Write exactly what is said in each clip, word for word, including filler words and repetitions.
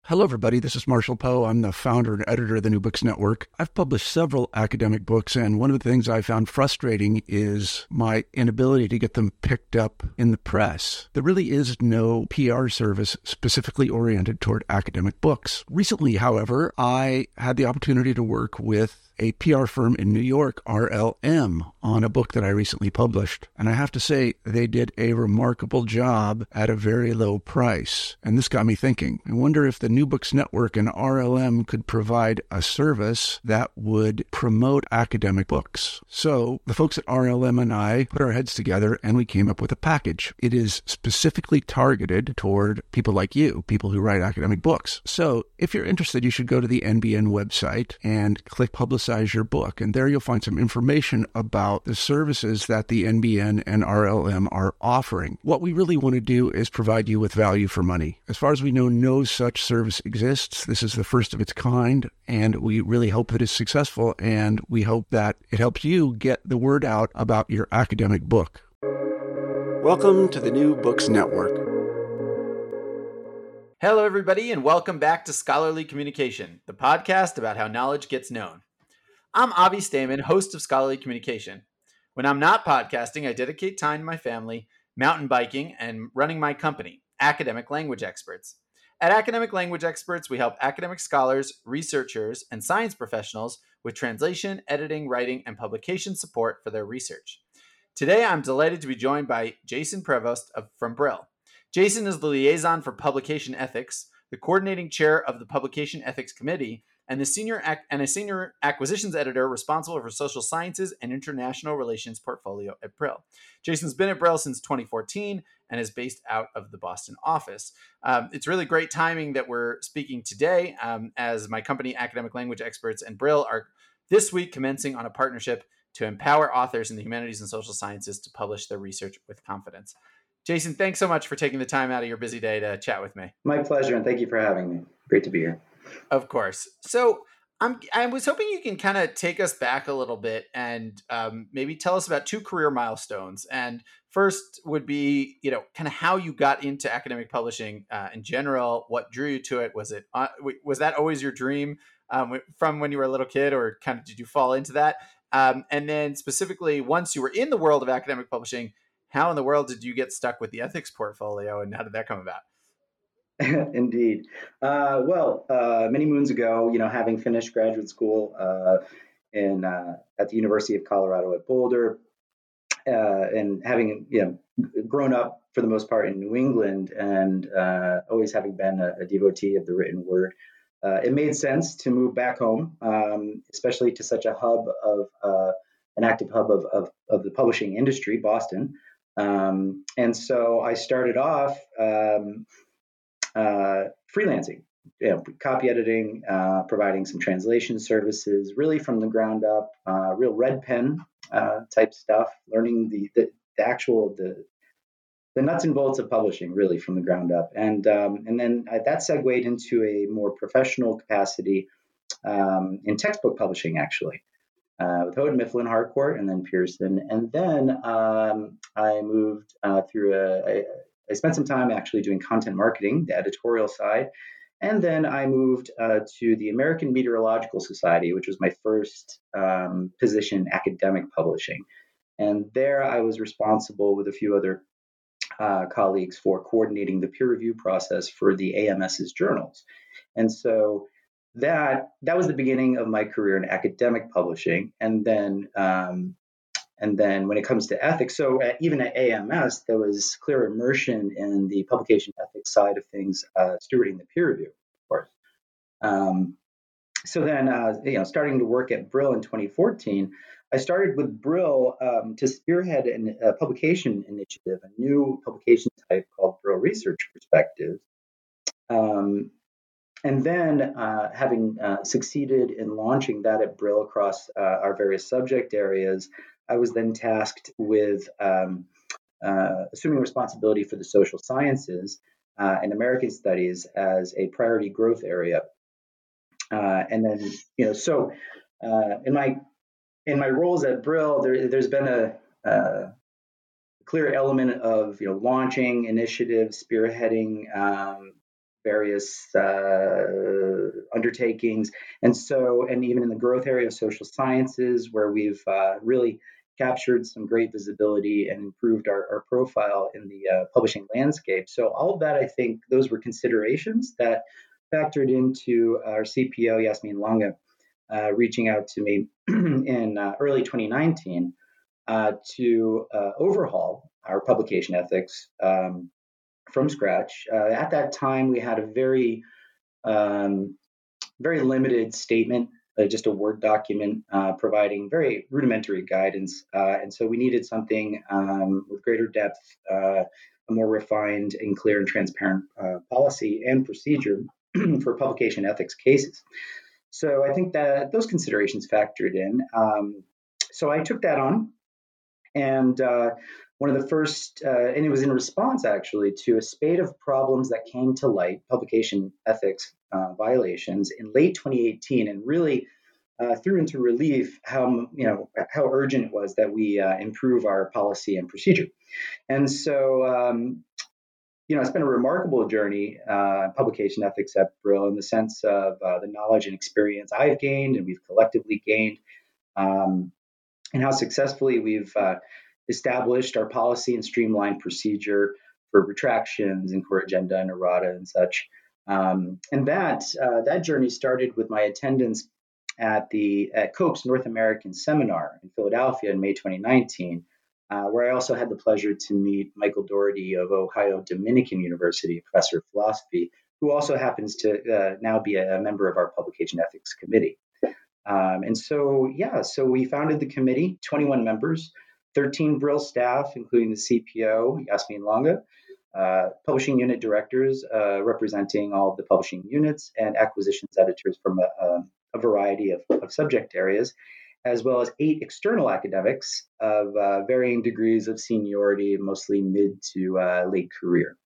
Hello, everybody. This is Marshall Poe. I'm the founder and editor of the New Books Network. I've published several academic books, and one of the things I found frustrating is my inability to get them picked up in the press. There really is no P R service specifically oriented toward academic books. Recently, however, I had the opportunity to work with a P R firm in New York, R L M, on a book that I recently published. And I have to say, they did a remarkable job at a very low price. And this got me thinking. I wonder if the New Books Network and R L M could provide a service that would promote academic books. So the folks at R L M and I put our heads together and we came up with a package. It is specifically targeted toward people like you, people who write academic books. So if you're interested, you should go to the N B N website and click Publicize your book. And there you'll find some information about the services that the N B N and R L M are offering. What we really want to do is provide you with value for money. As far as we know, no such service exists. This is the first of its kind, and we really hope that it's successful, and we hope that it helps you get the word out about your academic book. Welcome to the New Books Network. Hello, everybody, and welcome back to Scholarly Communication, the podcast about how knowledge gets known. I'm Avi Stamen, host of Scholarly Communication. When I'm not podcasting, I dedicate time to my family, mountain biking, and running my company, Academic Language Experts. At Academic Language Experts, we help academic scholars, researchers, and science professionals with translation, editing, writing, and publication support for their research. Today, I'm delighted to be joined by Jason Prevost of, from Brill. Jason is the liaison for publication ethics, the coordinating chair of the Publication Ethics Committee, and the senior ac- and a senior acquisitions editor responsible for social sciences and international relations portfolio at Brill. Jason's been at Brill since twenty fourteen and is based out of the Boston office. Um, it's really great timing that we're speaking today, um, as my company, Academic Language Experts and Brill, are this week commencing on a partnership to empower authors in the humanities and social sciences to publish their research with confidence. Jason, thanks so much for taking the time out of your busy day to chat with me. My pleasure, and thank you for having me. Great to be here. Of course. So I'm, I was hoping you can kind of take us back a little bit and um, maybe tell us about two career milestones. And first would be, you know, kind of how you got into academic publishing uh, in general. What drew you to it? Was it uh, was that always your dream um, from when you were a little kid, or kind of did you fall into that? Um, and then specifically, once you were in the world of academic publishing, how in the world did you get stuck with the ethics portfolio, and how did that come about? Indeed. Uh, well, uh, many moons ago, you know, having finished graduate school uh, in uh, at the University of Colorado at Boulder, uh, and having you know grown up for the most part in New England, and uh, always having been a, a devotee of the written word, uh, it made sense to move back home, um, especially to such a hub of uh, an active hub of, of of the publishing industry, Boston. Um, and so I started off. Um, Uh, freelancing, you know, copy editing, uh, providing some translation services, really from the ground up, uh, real red pen uh, type stuff, learning the, the, the actual, the, the nuts and bolts of publishing, really from the ground up. And, um, and then uh, that segued into a more professional capacity um, in textbook publishing, actually, uh, with Houghton Mifflin Harcourt and then Pearson. And then um, I moved uh, through a, a I spent some time actually doing content marketing, the editorial side. And then I moved uh, to the American Meteorological Society, which was my first um, position in academic publishing. And there I was responsible with a few other uh, colleagues for coordinating the peer review process for the AMS's journals. And so that that was the beginning of my career in academic publishing. And then um, And then when it comes to ethics, so at, even at A M S, there was clear immersion in the publication ethics side of things, uh, stewarding the peer review, of course. Um, so then, uh, you know, starting to work at Brill in twenty fourteen, I started with Brill um, to spearhead an, a publication initiative, a new publication type called Brill Research Perspectives. Um, And then, uh, having uh, succeeded in launching that at Brill across uh, our various subject areas, I was then tasked with um, uh, assuming responsibility for the social sciences uh, and American studies as a priority growth area. Uh, and then, you know, so uh, in my in my roles at Brill, there, there's been a, a clear element of, you know, launching initiatives, spearheading. Um, various uh, undertakings. And so, and even in the growth area of social sciences, where we've uh, really captured some great visibility and improved our, our profile in the uh, publishing landscape. So all of that, I think those were considerations that factored into our C P O, Yasmin Longa, uh, reaching out to me in uh, early twenty nineteen uh, to uh, overhaul our publication ethics um, from scratch. Uh, at that time, we had a very, um, very limited statement, uh, just a Word document uh, providing very rudimentary guidance. Uh, and so we needed something um, with greater depth, uh, a more refined and clear and transparent uh, policy and procedure for publication ethics cases. So I think that those considerations factored in. Um, so I took that on. And uh, one of the first, uh, and it was in response actually to a spate of problems that came to light, publication ethics uh, violations in late twenty eighteen, and really uh, threw into relief how you know how urgent it was that we uh, improve our policy and procedure. And so, um, you know, it's been a remarkable journey, uh, publication ethics at Brill, in the sense of uh, the knowledge and experience I've gained and we've collectively gained. Um, and how successfully we've uh, established our policy and streamlined procedure for retractions and core agenda and errata and such. Um, and that uh, that journey started with my attendance at the at COPE's North American Seminar in Philadelphia in May twenty nineteen, uh, where I also had the pleasure to meet Michael Doherty of Ohio Dominican University, professor of philosophy, who also happens to uh, now be a, a member of our publication ethics committee. Um, and so, yeah, so we founded the committee, twenty-one members, thirteen Brill staff, including the C P O, Yasmin Longa, uh, publishing unit directors uh, representing all of the publishing units, and acquisitions editors from a, a, a variety of, of subject areas, as well as eight external academics of uh, varying degrees of seniority, mostly mid to uh, late career.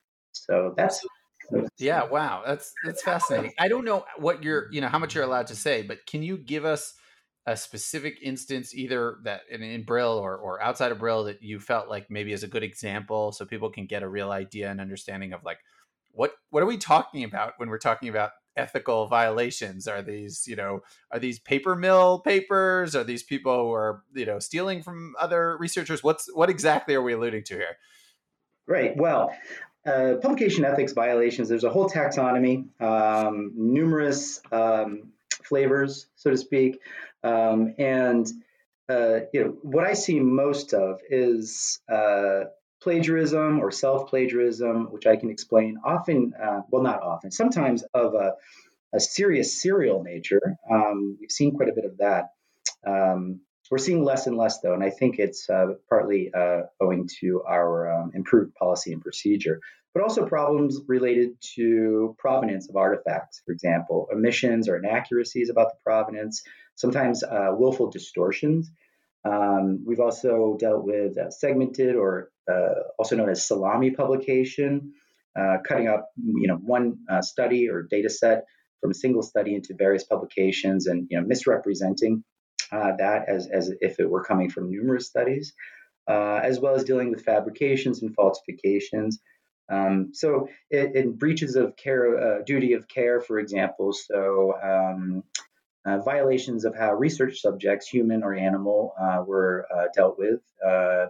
So that's... Yeah, wow, that's that's fascinating. I don't know what you're, you know, how much you're allowed to say, but can you give us a specific instance, either that in, in Brill or or outside of Brill, that you felt like maybe is a good example, so people can get a real idea and understanding of like what what are we talking about when we're talking about ethical violations? Are these, you know, are these paper mill papers? Are these people who are, you know, stealing from other researchers? What's what exactly are we alluding to here? Right. Well, uh, publication ethics violations, there's a whole taxonomy, um, numerous um, flavors, so to speak. Um, and, uh, you know, what I see most of is uh, plagiarism or self-plagiarism, which I can explain often, uh, well, not often, sometimes of a, a serious serial nature. Um, we've seen quite a bit of that. Um, We're seeing less and less, though, and I think it's uh, partly uh, owing to our um, improved policy and procedure, but also problems related to provenance of artifacts, for example, omissions or inaccuracies about the provenance, sometimes uh, willful distortions. Um, we've also dealt with uh, segmented, or uh, also known as salami publication, uh, cutting up, you know, one uh, study or data set from a single study into various publications, and you know, misrepresenting Uh, that as, as if it were coming from numerous studies, uh, as well as dealing with fabrications and falsifications. Um, so it, in breaches of care, uh, duty of care, for example, so um, uh, violations of how research subjects, human or animal, uh, were uh, dealt with, uh,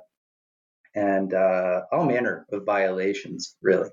and uh, all manner of violations, really.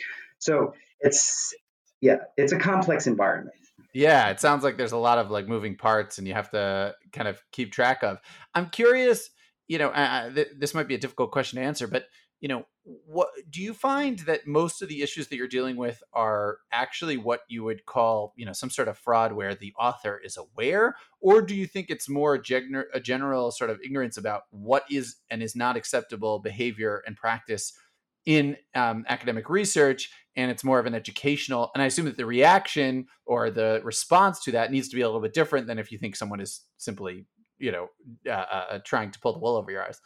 So it's, yeah, it's a complex environment. Yeah, it sounds like there's a lot of like moving parts and you have to kind of keep track of. I'm curious, you know, uh, th- this might be a difficult question to answer, but, you know, what do you find that most of the issues that you're dealing with are actually what you would call, you know, some sort of fraud where the author is aware? Or do you think it's more a, gen- a general sort of ignorance about what is and is not acceptable behavior and practice in um, academic research, and it's more of an educational, and I assume that the reaction or the response to that needs to be a little bit different than if you think someone is simply, you know, uh, uh, trying to pull the wool over your eyes.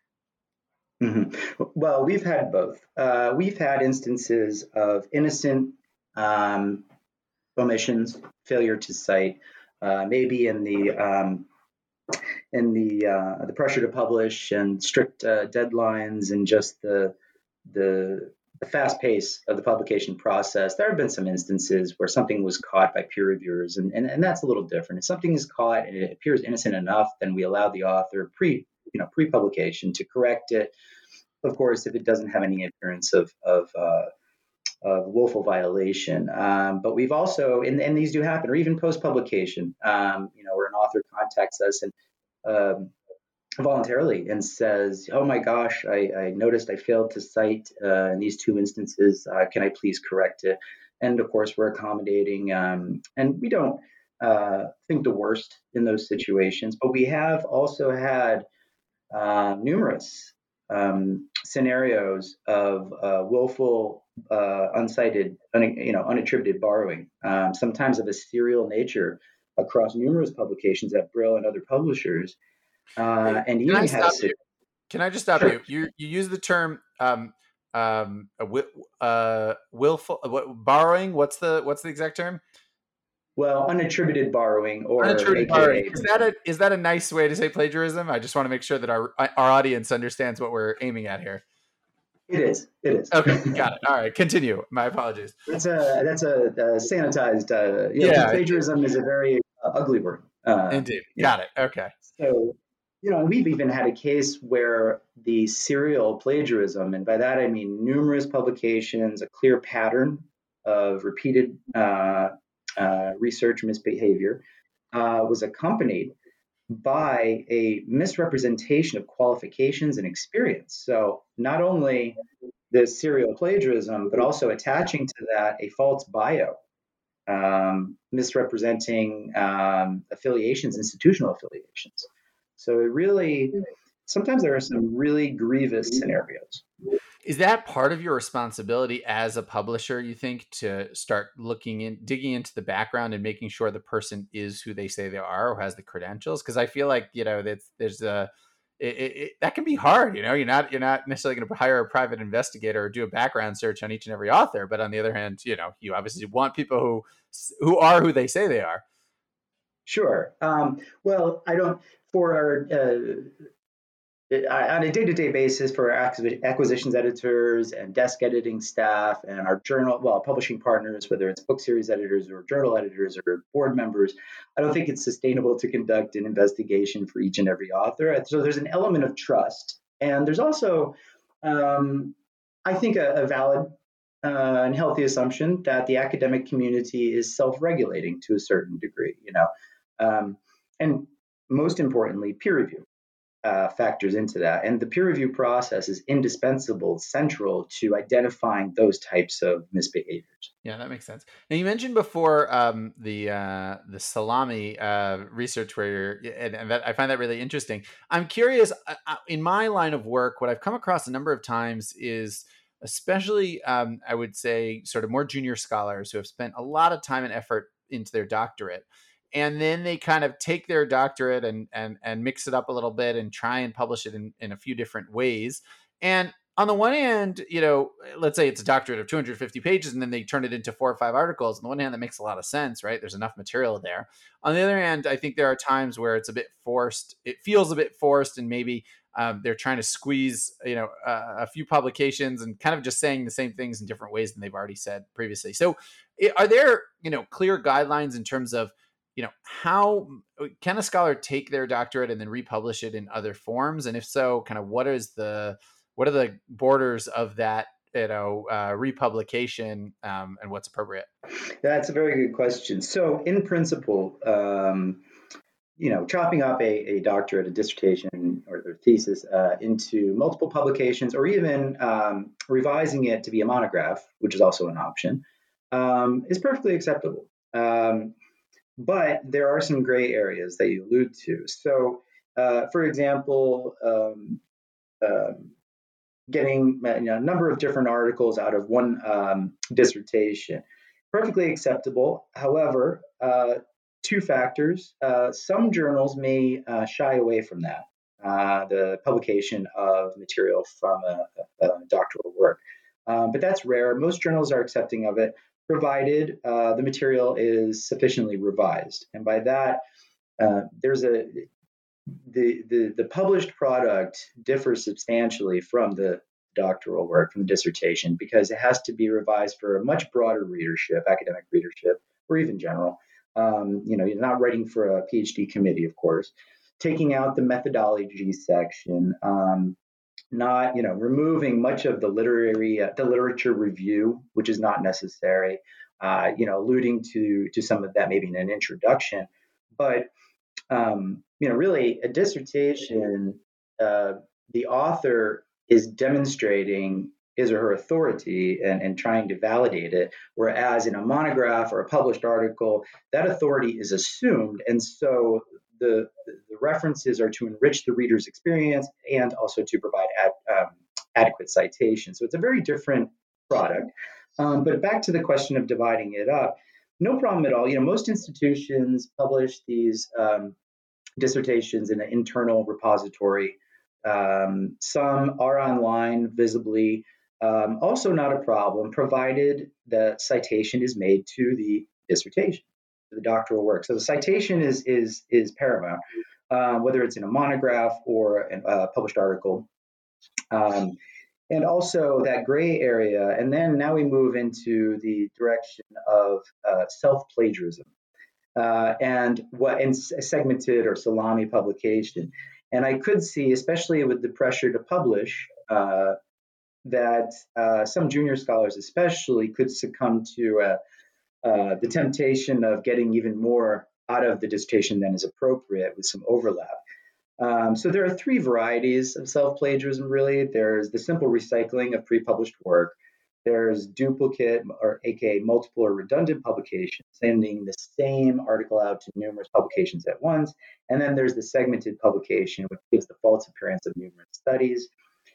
Mm-hmm. Well, we've had both. Uh, we've had instances of innocent um, omissions, failure to cite, uh, maybe in the um, in the uh, the pressure to publish and strict uh, deadlines and just the the the fast pace of the publication process, there have been some instances where something was caught by peer reviewers, and, and, and that's a little different. If something is caught and it appears innocent enough, then we allow the author pre, you know, pre-publication to correct it. Of course, if it doesn't have any appearance of of, uh, of willful violation. Um, but we've also, and, and these do happen, or even post-publication, um, you know, where an author contacts us and um, voluntarily and says, oh my gosh, I, I noticed I failed to cite uh, in these two instances. Uh, can I please correct it? And of course, we're accommodating, um, and we don't uh, think the worst in those situations, but we have also had uh, numerous um, scenarios of uh, willful, uh, uncited, un, you know, unattributed borrowing, um, sometimes of a serial nature across numerous publications at Brill and other publishers. Uh, and Can I even stop has you? Can I just stop Sure. you? You you use the term um, um, uh, willful what, borrowing. What's the what's the exact term? Well, unattributed borrowing, or Unattributed A K A. borrowing. Is that a is that a nice way to say plagiarism? I just want to make sure that our our audience understands what we're aiming at here. It is. It is. Okay, got it. All right, continue. My apologies. That's a that's a, a sanitized. Uh, you know, Yeah. plagiarism is a very uh, ugly word. Uh, Indeed. Got it. Okay. So, you know, we've even had a case where the serial plagiarism, and by that I mean numerous publications, a clear pattern of repeated uh, uh, research misbehavior, uh, was accompanied by a misrepresentation of qualifications and experience. So not only the serial plagiarism, but also attaching to that a false bio, um, misrepresenting um, affiliations, institutional affiliations. So it really, sometimes there are some really grievous scenarios. Is that part of your responsibility as a publisher, you think, to start looking in, digging into the background and making sure the person is who they say they are or has the credentials? Because I feel like, you know, that's, there's a, it, it, that can be hard. You know, you're not, you're not necessarily going to hire a private investigator or do a background search on each and every author. But on the other hand, you know, you obviously want people who, who are who they say they are. Sure. Um, well, I don't, for our, uh, on a day-to-day basis for our acquisitions editors and desk editing staff and our journal, well, publishing partners, whether it's book series editors or journal editors or board members, I don't think it's sustainable to conduct an investigation for each and every author. So there's an element of trust. And there's also, um, I think, a, a valid uh, and healthy assumption that the academic community is self-regulating to a certain degree, you know. Um, and most importantly, peer review. Uh, factors into that. And the peer review process is indispensable, central to identifying those types of misbehaviors. Yeah, that makes sense. Now, you mentioned before um, the uh, the salami uh, research where you're, and, and that, I find that really interesting. I'm curious, uh, in my line of work, what I've come across a number of times is, especially, um, I would say, sort of more junior scholars who have spent a lot of time and effort into their doctorate. And then they kind of take their doctorate and and and mix it up a little bit and try and publish it in, in a few different ways. And on the one hand, you know, let's say it's a doctorate of two hundred fifty pages and then they turn it into four or five articles. On the one hand, that makes a lot of sense, right? There's enough material there. On the other hand, I think there are times where it's a bit forced. It feels a bit forced, and maybe um, they're trying to squeeze, you know, uh, a few publications and kind of just saying the same things in different ways than they've already said previously. So are there, you know, clear guidelines in terms of, you know, how can a scholar take their doctorate and then republish it in other forms? And if so, kind of what is the, what are the borders of that, you know, uh, republication um, and what's appropriate? That's a very good question. So in principle, um, you know, chopping up a, a doctorate, a dissertation or, or thesis uh, into multiple publications, or even um, revising it to be a monograph, which is also an option, um, is perfectly acceptable. Um, But there are some gray areas that you allude to. So, uh, for example, um, um, getting you know, a number of different articles out of one um, dissertation, perfectly acceptable. However, uh, two factors. Uh, some journals may uh, shy away from that, uh, the publication of material from a, a doctoral work. Um, but that's rare. Most journals are accepting of it, provided uh, the material is sufficiently revised. And by that, uh, there's a the, the the published product differs substantially from the doctoral work, from the dissertation, because it has to be revised for a much broader readership, academic readership, or even general. Um, you know, you're not writing for a PhD committee, of course. Taking out the methodology section, um, not, you know, removing much of the literary, uh, the literature review, which is not necessary. Uh, you know, alluding to to some of that maybe in an introduction, but um, you know, really a dissertation, uh, the author is demonstrating his or her authority and, and trying to validate it. Whereas in a monograph or a published article, that authority is assumed. And so the, the references are to enrich the reader's experience and also to provide ad, um, adequate citation. So it's a very different product. Um, but back to the question of dividing it up, no problem at all. You know, most institutions publish these um, dissertations in an internal repository. Um, some are online visibly. Um, also not a problem, provided the citation is made to the dissertation, to the doctoral work. So the citation is is is paramount, uh, whether it's in a monograph or a published article. Um, and also that gray area. And then now we move into the direction of uh, self-plagiarism uh, and what and segmented or salami publication. And I could see, especially with the pressure to publish, uh, that uh, some junior scholars especially could succumb to uh, uh, the temptation of getting even more out of the dissertation than is appropriate with some overlap. Um, so there are three varieties of self-plagiarism, really. There's the simple recycling of pre-published work. There's duplicate, or aka multiple or redundant publications, sending the same article out to numerous publications at once. And then there's the segmented publication, which gives the false appearance of numerous studies.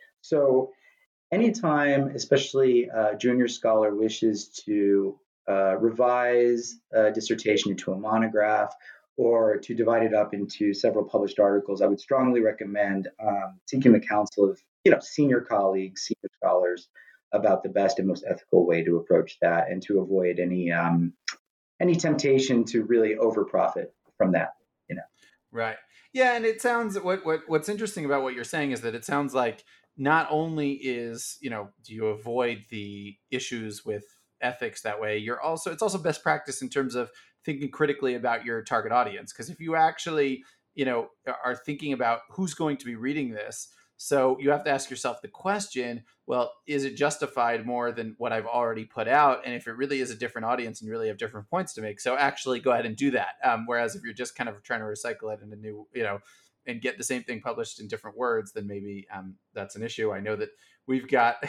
So anytime, especially a junior scholar wishes to uh, revise a dissertation into a monograph, or to divide it up into several published articles, I would strongly recommend um, seeking the counsel of, you know, senior colleagues, senior scholars, about the best and most ethical way to approach that, and to avoid any um, any temptation to really over profit from that. You know, right? Yeah, and it sounds what what what's interesting about what you're saying is that it sounds like not only is, you know, do you avoid the issues with ethics that way, you're also it's also best practice in terms of thinking critically about your target audience. Because if you actually, you know, are thinking about who's going to be reading this, so you have to ask yourself the question, well, is it justified more than what I've already put out? And if it really is a different audience and you really have different points to make, so actually go ahead and do that. Um, whereas if you're just kind of trying to recycle it in a new, you know, and get the same thing published in different words, then maybe um, that's an issue. I know that we've got,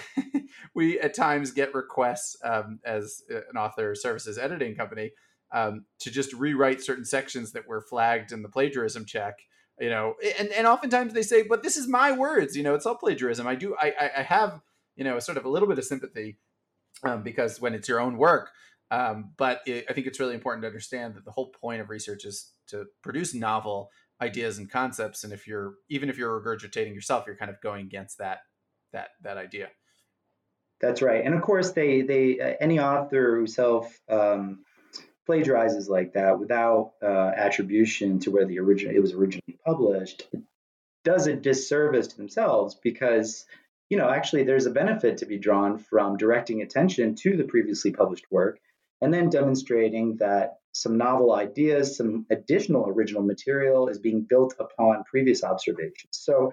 we at times get requests um, as an author services editing company um, to just rewrite certain sections that were flagged in the plagiarism check, you know, and, and oftentimes they say, but this is my words, you know, it's all plagiarism. I do, I, I have, you know, sort of a little bit of sympathy um, because when it's your own work, um, but it, I think it's really important to understand that the whole point of research is to produce novel ideas and concepts. And if you're, even if you're regurgitating yourself, you're kind of going against that, that, that idea. That's right. And of course they, they, uh, any author who self, um, plagiarizes like that without uh, attribution to where the original it was originally published does a disservice to themselves, because, you know, actually there's a benefit to be drawn from directing attention to the previously published work and then demonstrating that some novel ideas, some additional original material is being built upon previous observations. So,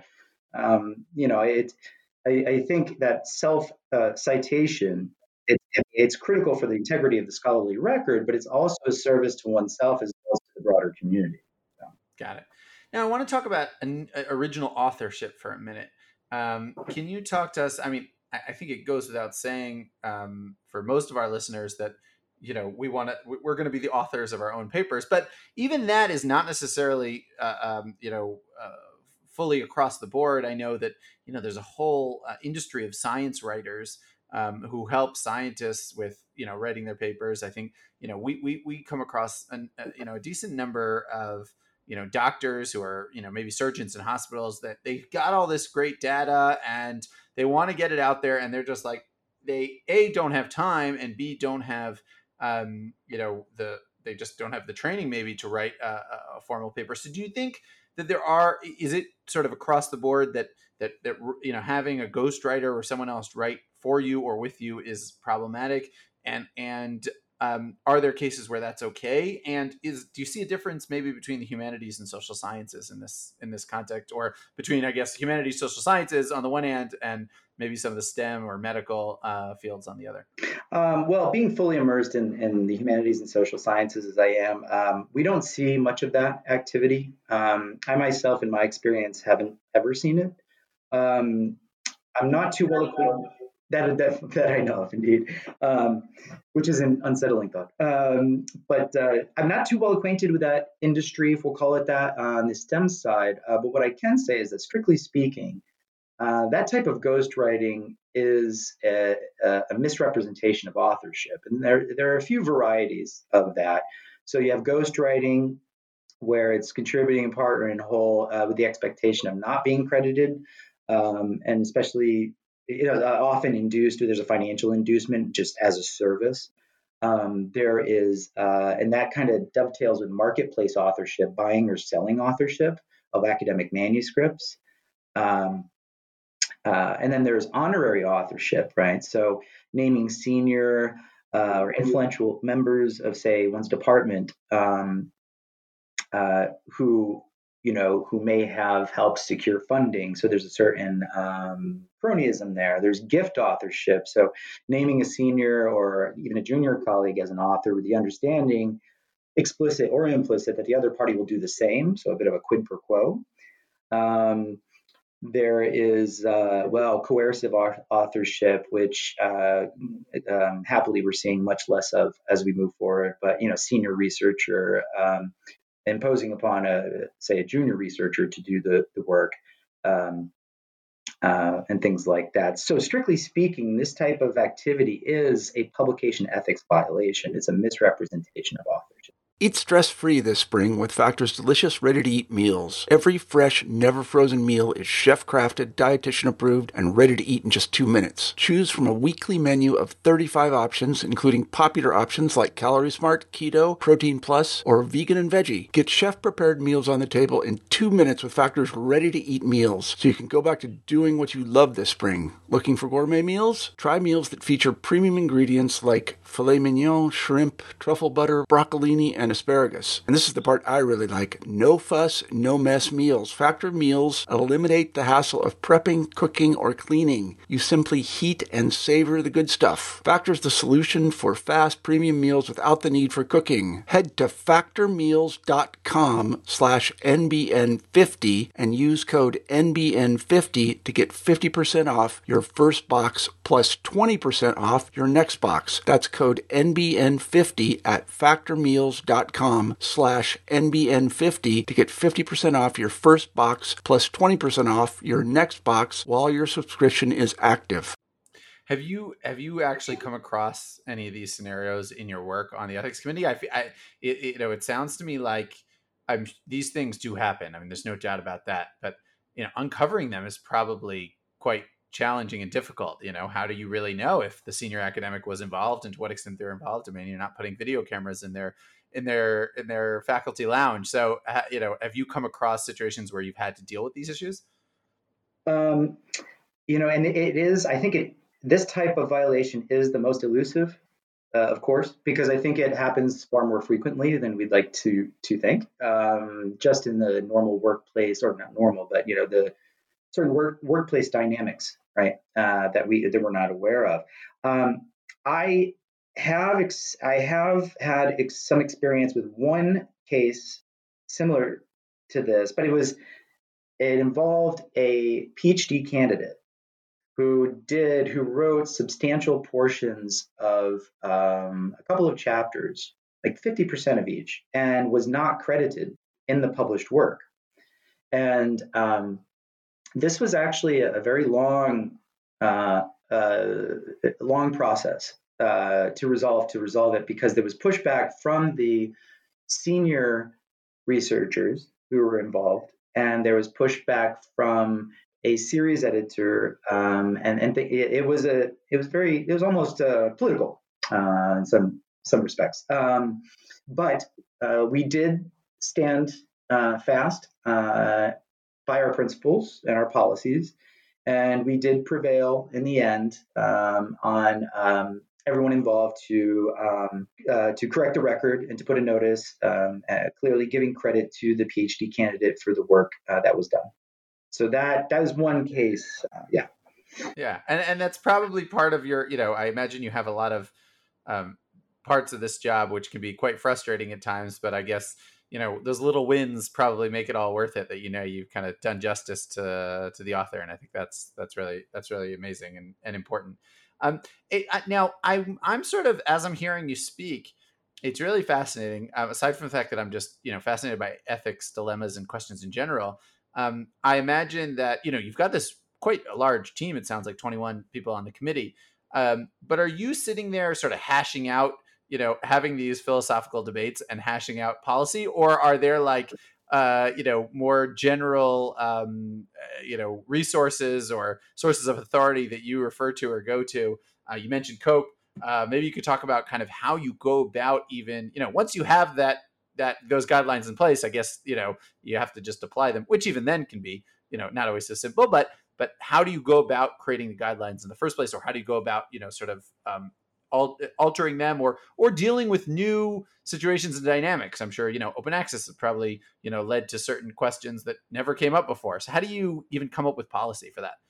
um, you know, it, I, I think that self uh, citation, It, it's critical for the integrity of the scholarly record, but it's also a service to oneself as well as to the broader community. So. Got it. Now I want to talk about an, uh, original authorship for a minute. Um, can you talk to us? I mean, I, I think it goes without saying um, for most of our listeners that, you know, we want to, we're going to be the authors of our own papers, but even that is not necessarily, uh, um, you know, uh, fully across the board. I know that, you know, there's a whole uh, industry of science writers Um, who help scientists with, you know, writing their papers. I think, you know, we we we come across an, a, you know, a decent number of, you know, doctors who are, you know, maybe surgeons in hospitals that they got all this great data and they want to get it out there, and they're just like, they A, don't have time, and B, don't have, um, you know, the they just don't have the training maybe to write a, a formal paper. So do you think that there are, is it sort of across the board that, that, that, you know, having a ghostwriter or someone else write for you or with you is problematic? And, and, um, are there cases where that's okay? And is, do you see a difference maybe between the humanities and social sciences in this, in this context, or between, I guess, humanities, social sciences on the one hand, and maybe some of the STEM or medical uh, fields on the other? Um, well, being fully immersed in, in the humanities and social sciences as I am, um, we don't see much of that activity. Um, I myself, in my experience, haven't ever seen it. Um, I'm not too well equipped. That, that, that I know of, indeed, um, which is an unsettling thought. Um, but uh, I'm not too well acquainted with that industry, if we'll call it that, on the STEM side. Uh, but what I can say is that, strictly speaking, uh, that type of ghostwriting is a, a misrepresentation of authorship. And there, there are a few varieties of that. So you have ghostwriting, where it's contributing in part or in whole uh, with the expectation of not being credited, um, and especially, you know, often induced, or there's a financial inducement just as a service. Um, there is, uh, and that kind of dovetails with marketplace authorship, buying or selling authorship of academic manuscripts. Um, uh, and then there's honorary authorship, right? So naming senior uh, or influential members of, say, one's department um, uh, who you know, who may have helped secure funding. So there's a certain um, cronyism there. There's gift authorship. So naming a senior or even a junior colleague as an author with the understanding, explicit or implicit, that the other party will do the same. So a bit of a quid pro quo. Um, there is, uh, well, coercive authorship, which uh, um, happily we're seeing much less of as we move forward. But, you know, senior researcher, um, imposing upon a, say, a junior researcher to do the, the work, um, uh, and things like that. So strictly speaking, this type of activity is a publication ethics violation. It's a misrepresentation of authorship. Eat stress-free this spring with Factor's delicious, ready-to-eat meals. Every fresh, never-frozen meal is chef-crafted, dietitian-approved, and ready to eat in just two minutes. Choose from a weekly menu of thirty-five options, including popular options like Calorie Smart, Keto, Protein Plus, or Vegan and Veggie. Get chef-prepared meals on the table in two minutes with Factor's ready-to-eat meals, so you can go back to doing what you love this spring. Looking for gourmet meals? Try meals that feature premium ingredients like filet mignon, shrimp, truffle butter, broccolini, and asparagus. And this is the part I really like. No fuss, no mess meals. Factor meals eliminate the hassle of prepping, cooking, or cleaning. You simply heat and savor the good stuff. Factor's the solution for fast premium meals without the need for cooking. Head to factormeals.com slash NBN50 and use code N B N fifty to get fifty percent off your first box plus twenty percent off your next box. That's code N B N fifty at factormeals.com slash N B N fifty to get fifty percent off your first box plus twenty percent off your next box while your subscription is active. Have you have you actually come across any of these scenarios in your work on the ethics committee? I, I it, it, you know, it sounds to me like I'm, these things do happen. I mean, there's no doubt about that. But you know, uncovering them is probably quite challenging and difficult. You know, how do you really know if the senior academic was involved and to what extent they're involved? I mean, you're not putting video cameras in their in their in their faculty lounge. So, uh, you know, have you come across situations where you've had to deal with these issues? Um, you know, and it is. I think it. This type of violation is the most elusive, uh, of course, because I think it happens far more frequently than we'd like to to think. Um, just in the normal workplace, or not normal, but you know, the certain work workplace dynamics, right? Uh, that we that we're not aware of. Um, I have ex- I have had ex- some experience with one case similar to this, but it was it involved a PhD candidate who did who wrote substantial portions of um, a couple of chapters, like fifty percent of each, and was not credited in the published work. And um, this was actually a, a very long, uh, uh, long process uh, to resolve to resolve it, because there was pushback from the senior researchers who were involved, and there was pushback from a series editor, um, and and th- it, it was a it was very it was almost uh, political uh, in some some respects. Um, but uh, we did stand uh, fast uh, by our principles and our policies, and we did prevail in the end um, on um, everyone involved to um, uh, to correct the record and to put a notice, um, uh, clearly giving credit to the PhD candidate for the work uh, that was done. So that that was one case. Uh, yeah. Yeah, and and that's probably part of your. You know, I imagine you have a lot of um, parts of this job which can be quite frustrating at times, but I guess you know those little wins probably make it all worth it. That you know you've kind of done justice to to the author, and I think that's that's really that's really amazing and, and important. Um, it, I, now I I'm sort of as I'm hearing you speak, it's really fascinating. Um, aside from the fact that I'm just you know fascinated by ethics dilemmas and questions in general, um, I imagine that you know you've got this quite a large team. It sounds like twenty-one people on the committee. Um, but are you sitting there sort of hashing out, you know, having these philosophical debates and hashing out policy, or are there like, uh, you know, more general, um, uh, you know, resources or sources of authority that you refer to or go to? Uh, you mentioned COPE. Uh, maybe you could talk about kind of how you go about even, you know, once you have that, that those guidelines in place, I guess, you know, you have to just apply them, which even then can be, you know, not always so simple, but But how do you go about creating the guidelines in the first place, or how do you go about, you know, sort of um, al- altering them, or or dealing with new situations and dynamics? I'm sure you know open access has probably you know led to certain questions that never came up before. So how do you even come up with policy for that?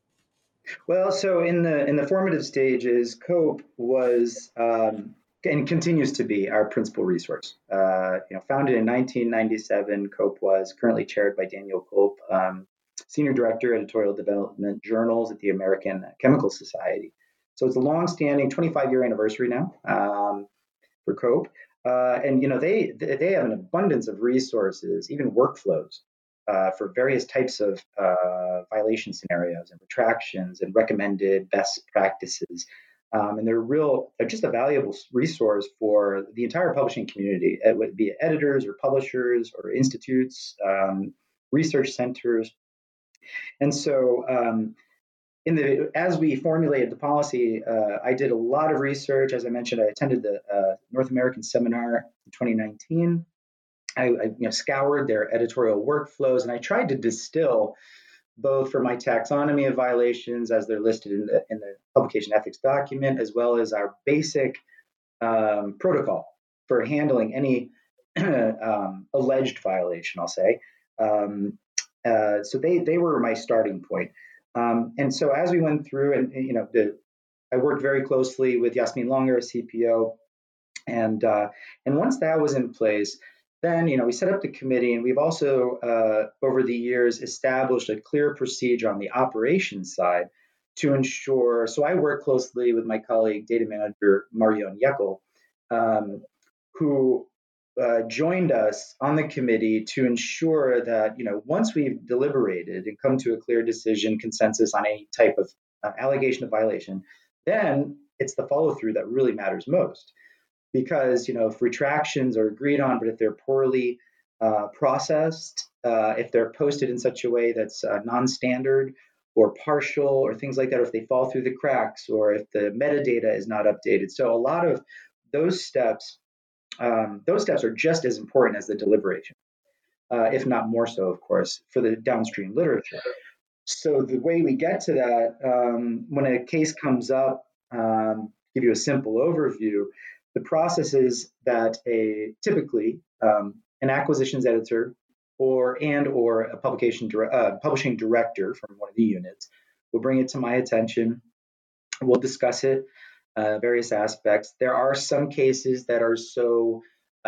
Well, so in the in the formative stages, COPE was um, and continues to be our principal resource. Uh, you know, founded in nineteen ninety-seven, COPE was currently chaired by Daniel Kolb, um, Senior Director, Editorial Development Journals at the American Chemical Society. So it's a long-standing twenty-five year anniversary now um, for COPE. Uh, and, you know, they they have an abundance of resources, even workflows uh, for various types of uh, violation scenarios and retractions and recommended best practices. Um, and they're real, they're just a valuable resource for the entire publishing community. It would be editors or publishers or institutes, um, research centers. And so, um, in the as we formulated the policy, uh, I did a lot of research. As I mentioned, I attended the uh, North American seminar in twenty nineteen. I, I you know, scoured their editorial workflows, and I tried to distill both for my taxonomy of violations as they're listed in the in the publication ethics document, as well as our basic um, protocol for handling any um, alleged violation, I'll say. Um, uh, so they they were my starting point. Um, and so as we went through, and, and you know, the, I worked very closely with Yasmin Longer, C P O, and uh, and once that was in place, then you know we set up the committee, and we've also uh, over the years established a clear procedure on the operations side to ensure. So I work closely with my colleague, data manager Marion Yeckel, um, who uh, joined us on the committee to ensure that, you know, once we've deliberated and come to a clear decision, consensus on any type of uh, allegation of violation, then it's the follow through that really matters most. Because, you know, if retractions are agreed on, but if they're poorly uh, processed, uh, if they're posted in such a way that's uh, non-standard or partial or things like that, or if they fall through the cracks, or if the metadata is not updated. So a lot of those steps Um, those steps are just as important as the deliberation, uh, if not more so, of course, for the downstream literature. So the way we get to that, um, when a case comes up, um, give you a simple overview, the process is that a typically um, an acquisitions editor or and or a publication uh, publishing director from one of the units will bring it to my attention. We'll discuss it. Uh, various aspects. There are some cases that are so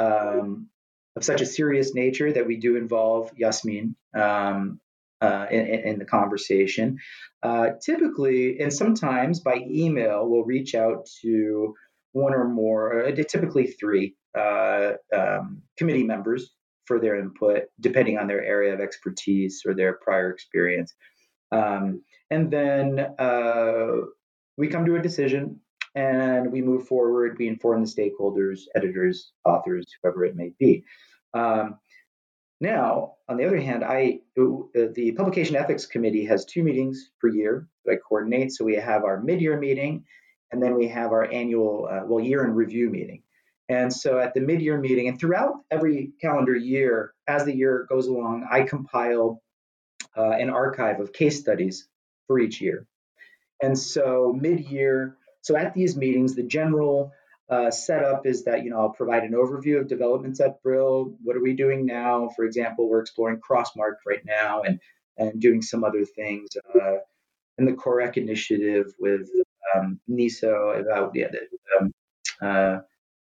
um, of such a serious nature that we do involve Yasmin um, uh, in, in the conversation. Uh, typically, and sometimes by email, we'll reach out to one or more, uh, typically three uh, um, committee members for their input, depending on their area of expertise or their prior experience. Um, and then uh, we come to a decision. And we move forward. We inform the stakeholders, editors, authors, whoever it may be. Um, now, on the other hand, I uh, the Publication Ethics Committee has two meetings per year that I coordinate. So we have our mid-year meeting, and then we have our annual, uh, well, year in review meeting. And so at the mid-year meeting and throughout every calendar year, as the year goes along, I compile uh, an archive of case studies for each year. And so mid-year, so at these meetings, the general uh, setup is that, you know, I'll provide an overview of developments at Brill. What are we doing now? For example, we're exploring Crossmark right now and, and doing some other things. Uh, in the COREC initiative with um, NISO about yeah, the, um, uh,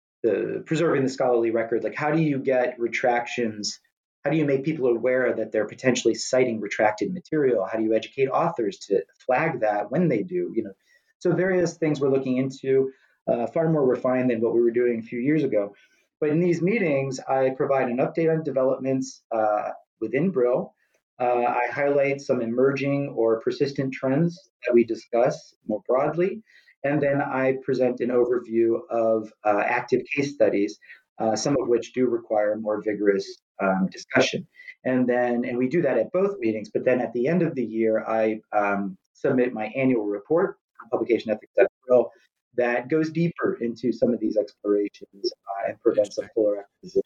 the preserving the scholarly record. Like, how do you get retractions? How do you make people aware that they're potentially citing retracted material? How do you educate authors to flag that when they do? You know, so various things we're looking into, uh, far more refined than what we were doing a few years ago. But in these meetings, I provide an update on developments uh, within Brill. Uh, I highlight some emerging or persistent trends that we discuss more broadly. And then I present an overview of uh, active case studies, uh, some of which do require more vigorous um, discussion. And then, and we do that at both meetings, but then at the end of the year, I um, submit my annual report on publication ethics at Brill that goes deeper into some of these explorations uh, and prevents a fuller exposition.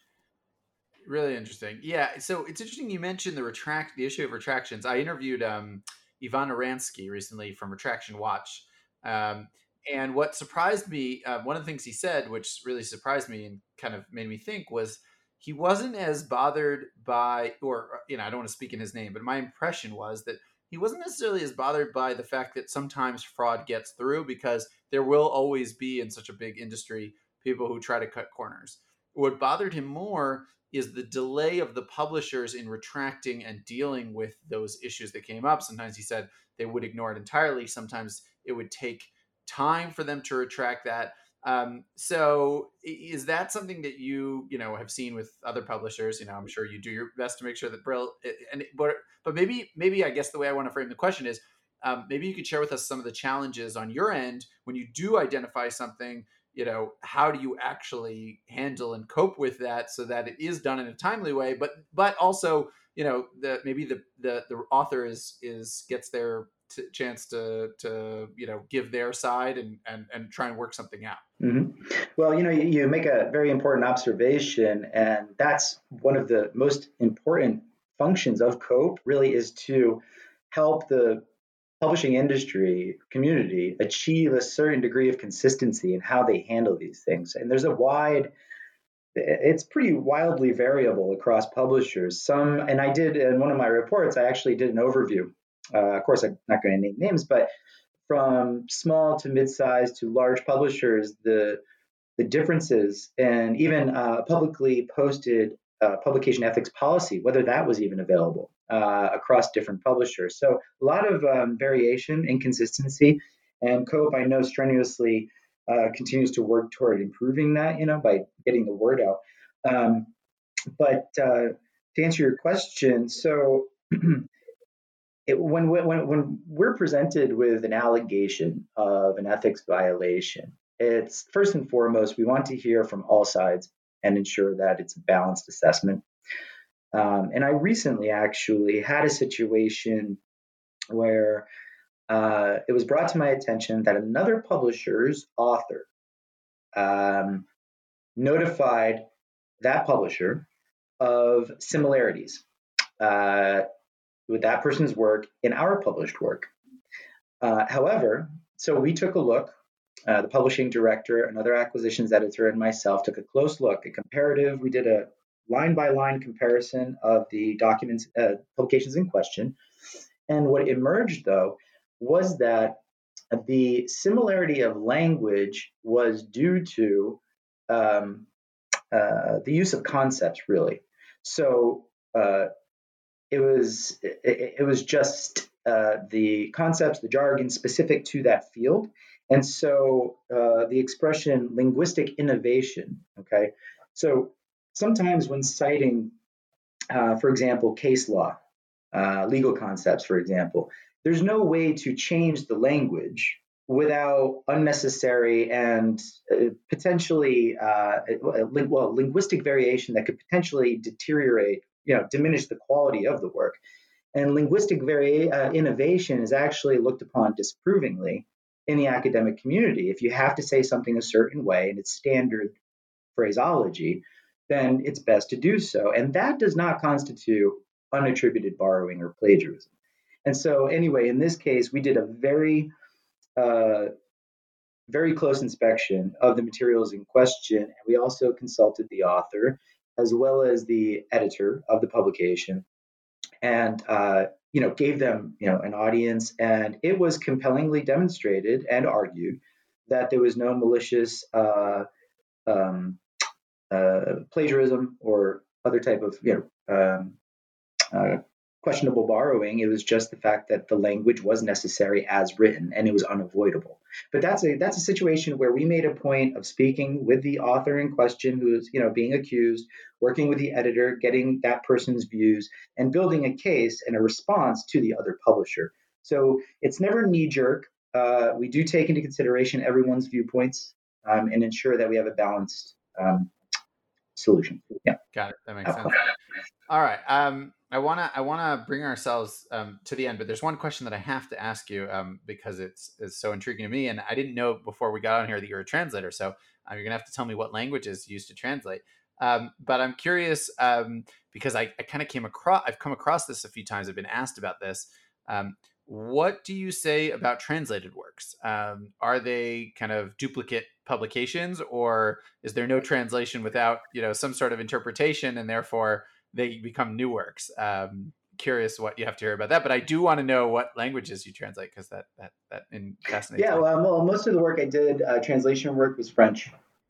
Really interesting. Yeah. So it's interesting you mentioned the retract, the issue of retractions. I interviewed um, Ivan Oransky recently from Retraction Watch. Um, and what surprised me, uh, one of the things he said, which really surprised me and kind of made me think, was he wasn't as bothered by, or, you know, I don't want to speak in his name, but my impression was that he wasn't necessarily as bothered by the fact that sometimes fraud gets through, because there will always be in such a big industry people who try to cut corners. What bothered him more is the delay of the publishers in retracting and dealing with those issues that came up. Sometimes he said they would ignore it entirely. Sometimes it would take time for them to retract that. Um, so is that something that you, you know, have seen with other publishers? You know, I'm sure you do your best to make sure that Brill, and but, but maybe, maybe I guess the way I want to frame the question is, um, maybe you could share with us some of the challenges on your end when you do identify something. You know, how do you actually handle and cope with that so that it is done in a timely way, but but also, you know, the maybe the the, the author is is gets their t- chance to to you know give their side and and and try and work something out. Mm-hmm. Well, you know, you, you make a very important observation, and that's one of the most important functions of COPE. Really, is to help the publishing industry community achieve a certain degree of consistency in how they handle these things. And there's a wide, it's pretty wildly variable across publishers. Some, and I did in one of my reports, I actually did an overview. Uh, of course, I'm not going to name names, but from small to mid-sized to large publishers, the the differences and even uh, publicly posted uh, publication ethics policy, whether that was even available uh, across different publishers. So a lot of um, variation, inconsistency, and COPE, I know, strenuously uh, continues to work toward improving that, you know, by getting the word out. Um, but uh, to answer your question, so it, when, when, when we're presented with an allegation of an ethics violation, it's first and foremost, we want to hear from all sides and ensure that it's a balanced assessment. Um, and I recently actually had a situation where uh, it was brought to my attention that another publisher's author um, notified that publisher of similarities uh, with that person's work in our published work. Uh, however, so we took a look. Uh, the publishing director, another acquisitions editor, and myself took a close look, a comparative. We did a line-by-line comparison of the documents, uh, publications in question. And what emerged, though, was that the similarity of language was due to um, uh, the use of concepts, really. So uh, it was it, it was just uh, the concepts, the jargon specific to that field. And so uh, the expression linguistic innovation, okay? So sometimes when citing, uh, for example, case law, uh, legal concepts, for example, there's no way to change the language without unnecessary and uh, potentially, uh, well, linguistic variation that could potentially deteriorate, you know, diminish the quality of the work. And linguistic vari- uh, innovation is actually looked upon disapprovingly in the academic community. If you have to say something a certain way and it's standard phraseology, then it's best to do so. And that does not constitute unattributed borrowing or plagiarism. And so, anyway, in this case, we did a very, uh, very close inspection of the materials in question. And we also consulted the author as well as the editor of the publication, and uh, you know, gave them, you know, an audience. And it was compellingly demonstrated and argued that there was no malicious uh, um, uh, plagiarism or other type of, you know, um, uh, questionable borrowing. It was just the fact that the language was necessary as written and it was unavoidable. But that's a that's a situation where we made a point of speaking with the author in question who is, you know, being accused, working with the editor, getting that person's views, and building a case and a response to the other publisher. So it's never knee-jerk. Uh, we do take into consideration everyone's viewpoints um, and ensure that we have a balanced um, solution. Yeah. Got it. That makes sense. All right. Um, I want to I want to bring ourselves um, to the end, but there's one question that I have to ask you um, because it's, it's so intriguing to me. And I didn't know before we got on here that you're a translator. So uh, you're going to have to tell me what language is used to translate. Um, but I'm curious um, because I, I kind of came across, I've come across this a few times. I've been asked about this. Um, what do you say about translated works? Um, are they kind of duplicate publications, or is there no translation without, you know, some sort of interpretation, and therefore they become new works? Um, curious what you have to hear about that, but I do want to know what languages you translate, because that that that fascinates yeah, me. Well, well, most of the work I did, uh, translation work, was French.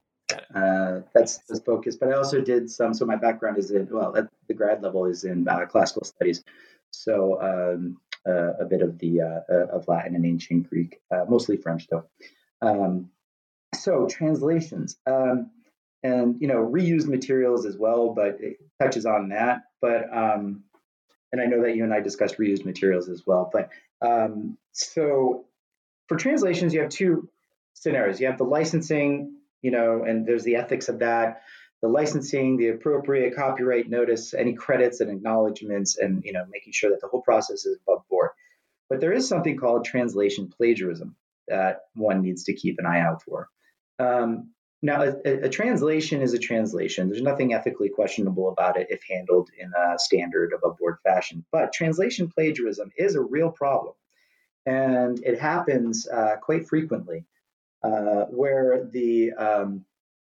Uh, that's the focus. But I also did some. So my background is in, well, at the grad level is in uh, classical studies. So um, uh, a bit of the uh, uh, of Latin and ancient Greek, uh, mostly French though. Um, so translations. Um, And, you know, reused materials as well, but it touches on that. But, um, and I know that you and I discussed reused materials as well. But um, so for translations, you have two scenarios. You have the licensing, you know, and there's the ethics of that, the licensing, the appropriate copyright notice, any credits and acknowledgments, and, you know, making sure that the whole process is above board. But there is something called translation plagiarism that one needs to keep an eye out for. Um, Now, a, a translation is a translation. There's nothing ethically questionable about it if handled in a standard above-board fashion. But translation plagiarism is a real problem, and it happens uh, quite frequently, uh, where the um,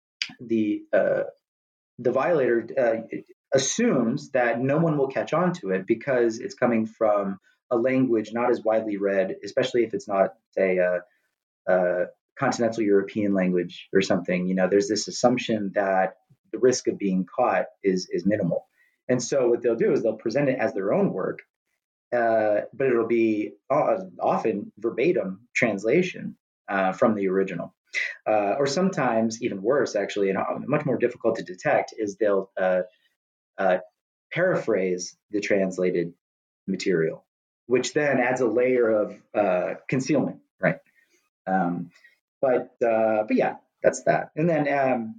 the uh, the violator uh, assumes that no one will catch on to it because it's coming from a language not as widely read, especially if it's not, say, a, a continental European language or something. You know, there's this assumption that the risk of being caught is is minimal. And so what they'll do is they'll present it as their own work, uh, but it'll be uh, often verbatim translation uh, from the original. Uh, or sometimes even worse, actually, and much more difficult to detect, is they'll uh, uh, paraphrase the translated material, which then adds a layer of uh, concealment, right? Um, but uh, but yeah, that's that. And then, um,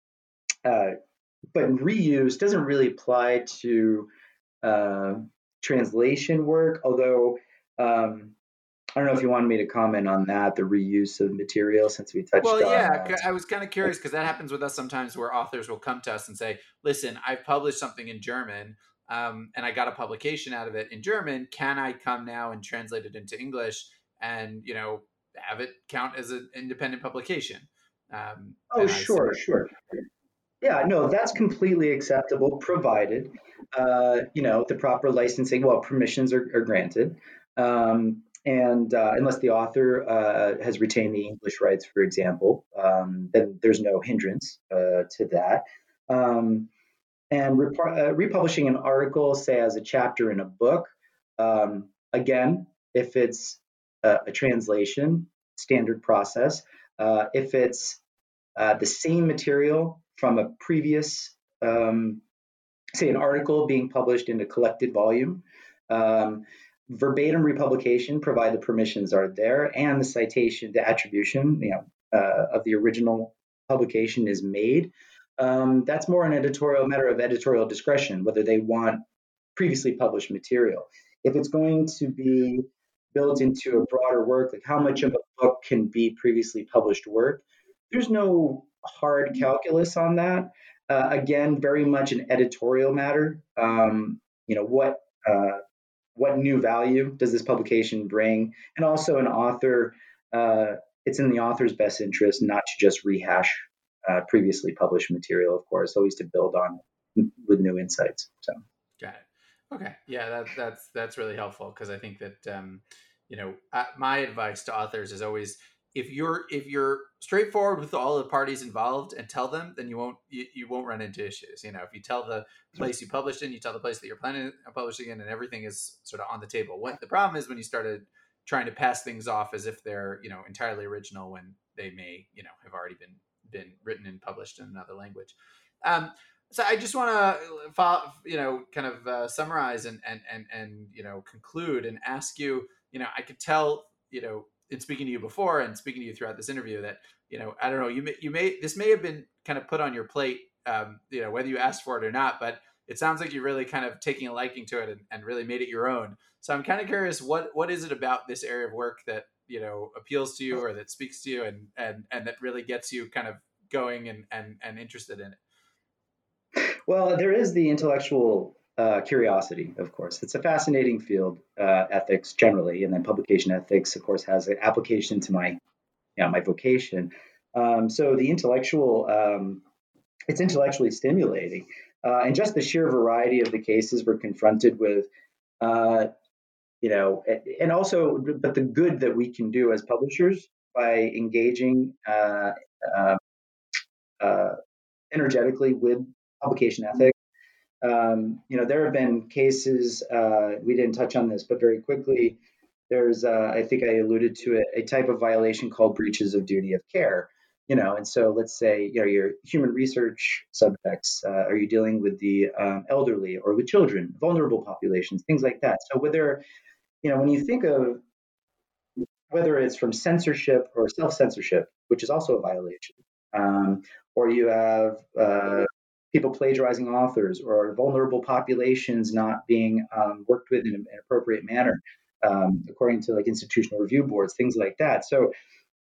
uh, but reuse doesn't really apply to uh, translation work, although. Um, I don't know if you wanted me to comment on that, the reuse of material, since we touched well, on. yeah, Uh, I was kind of curious because that happens with us sometimes, where authors will come to us and say, "Listen, I've published something in German, um, and I got a publication out of it in German. Can I come now and translate it into English, and you know, have it count as an independent publication?" Um, oh, and I sure, said, sure. Yeah, no, that's completely acceptable, provided uh, you know the proper licensing. Well, permissions are, are granted. Um, And uh, unless the author uh, has retained the English rights, for example, um, then there's no hindrance uh, to that. Um, and rep- uh, republishing an article, say as a chapter in a book, um, again, if it's a, a translation, standard process. Uh, if it's uh, the same material from a previous, um, say, an article being published in a collected volume, um, verbatim republication, provided the permissions are there and the citation, the attribution, you know, uh, of the original publication is made. Um, that's more an editorial matter of editorial discretion, whether they want previously published material. If it's going to be built into a broader work, like how much of a book can be previously published work, there's no hard calculus on that. Uh, again, very much an editorial matter. Um, you know, what uh, what new value does this publication bring? And also an author, uh, it's in the author's best interest not to just rehash uh, previously published material, of course, always to build on with new insights. So, got it. Okay, yeah, that, that's that's really helpful, because I think that um, you know uh, my advice to authors is always, if you're if you're straightforward with all the parties involved and tell them, then you won't you, you won't run into issues. You know, if you tell the place you published in, you tell the place that you're planning on publishing in, and everything is sort of on the table. What the problem is when you started trying to pass things off as if they're, you know, entirely original when they may, you know, have already been been written and published in another language. Um, so I just want to follow, you know, kind of uh, summarize and and and and you know conclude and ask you. You know, I could tell, you know, in speaking to you before and speaking to you throughout this interview, that, you know, I don't know, you may, you may, this may have been kind of put on your plate, um, you know, whether you asked for it or not, but it sounds like you're really kind of taking a liking to it and, and really made it your own. So I'm kind of curious, what, what is it about this area of work that, you know, appeals to you or that speaks to you and, and, and that really gets you kind of going and, and, and interested in it? Well, there is the intellectual Uh, curiosity, of course. It's a fascinating field, uh, ethics generally, and then publication ethics, of course, has an application to my, you know, my vocation. Um, so the intellectual, um, it's intellectually stimulating, uh, and just the sheer variety of the cases we're confronted with, uh, you know, and also, but the good that we can do as publishers by engaging uh, uh, uh, energetically with publication ethics. Um, you know, there have been cases, uh, we didn't touch on this, but very quickly, there's, uh, I think I alluded to it, a type of violation called breaches of duty of care. You know, and so let's say, you know, your human research subjects, uh, are you dealing with the um, elderly or with children, vulnerable populations, things like that. So whether, you know, when you think of whether it's from censorship or self-censorship, which is also a violation, um, or you have uh, people plagiarizing authors or vulnerable populations not being um, worked with in an appropriate manner, um, according to like institutional review boards, things like that. So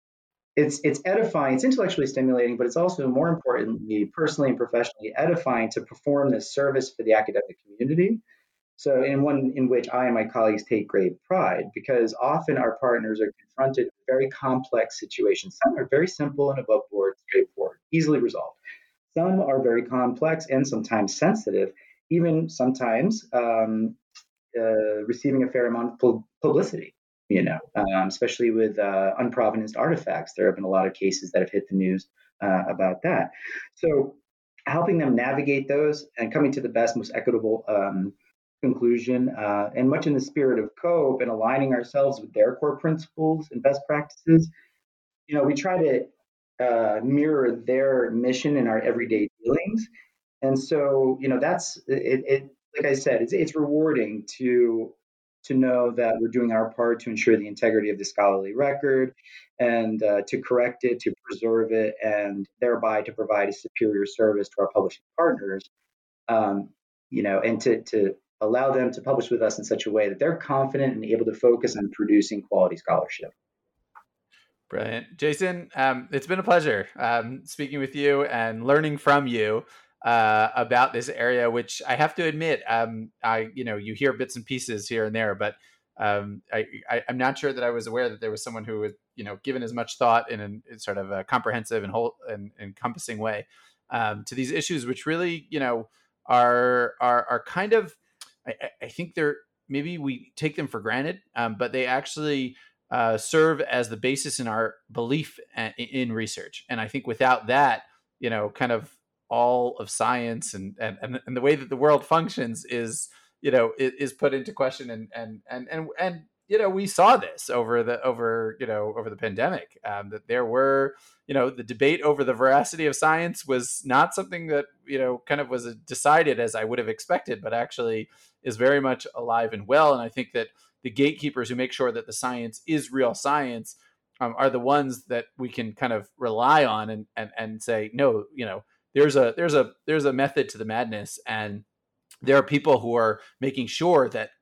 it's it's edifying, it's intellectually stimulating, but it's also more importantly, personally and professionally edifying to perform this service for the academic community. So in one in which I and my colleagues take great pride, because often our partners are confronted with very complex situations. Some are very simple and above board, straightforward, easily resolved. Some are very complex and sometimes sensitive, even sometimes um, uh, receiving a fair amount of publicity, you know, um, especially with uh, unprovenanced artifacts. There have been a lot of cases that have hit the news uh, about that. So helping them navigate those and coming to the best, most equitable um, conclusion, uh, and much in the spirit of COPE and aligning ourselves with their core principles and best practices, you know, we try to uh, mirror their mission in our everyday dealings. And so, you know, that's it. it like I said, it's, it's rewarding to to know that we're doing our part to ensure the integrity of the scholarly record and uh, to correct it, to preserve it, and thereby to provide a superior service to our publishing partners. Um, you know, and to to allow them to publish with us in such a way that they're confident and able to focus on producing quality scholarship. Brilliant. Jason, um, it's been a pleasure um, speaking with you and learning from you uh, about this area, which I have to admit, um, I, you know, you hear bits and pieces here and there, but um, I, I, I'm not sure that I was aware that there was someone who was, you know, given as much thought in a sort of a comprehensive and whole and encompassing way um, to these issues, which really, you know, are, are, are kind of, I, I think they're, maybe we take them for granted, um, but they actually uh, serve as the basis in our belief in research. And I think without that, you know, kind of all of science and, and, and the way that the world functions is, you know, is put into question. And, and, and, and, and, you know, we saw this over the, over, you know, over the pandemic, um, that there were, you know, the debate over the veracity of science was not something that, you know, kind of was decided as I would have expected, but actually is very much alive and well. And I think that the gatekeepers who make sure that the science is real science um, are the ones that we can kind of rely on and, and, and say, no, you know, there's a, there's a, there's a method to the madness. And there are people who are making sure that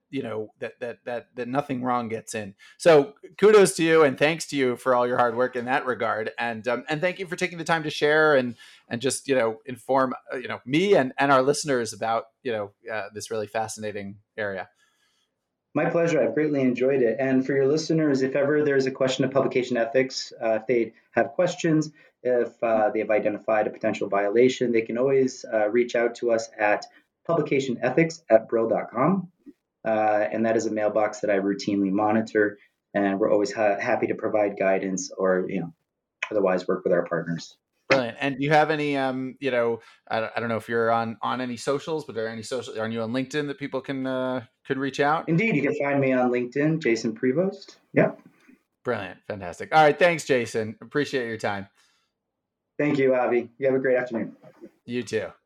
you know, that, that, that, that nothing wrong gets in. So kudos to you and thanks to you for all your hard work in that regard. And, um, and thank you for taking the time to share and, and just, you know, inform, uh, you know, me and, and our listeners about, you know, uh, this really fascinating area. My pleasure. I've greatly enjoyed it. And for your listeners, if ever there's a question of publication ethics, uh, if they have questions, if uh, they have identified a potential violation, they can always uh, reach out to us at publication ethics at brill dot com. Uh, and that is a mailbox that I routinely monitor. And we're always ha- happy to provide guidance or, you know, otherwise work with our partners. Brilliant. And do you have any, um, you know, I, I don't know if you're on, on any socials, but are there any social, are you on LinkedIn that people can, uh, can reach out? Indeed. You can find me on LinkedIn, Jason Prevost. Yep. Brilliant. Fantastic. All right. Thanks, Jason. Appreciate your time. Thank you, Avi. You have a great afternoon. You too.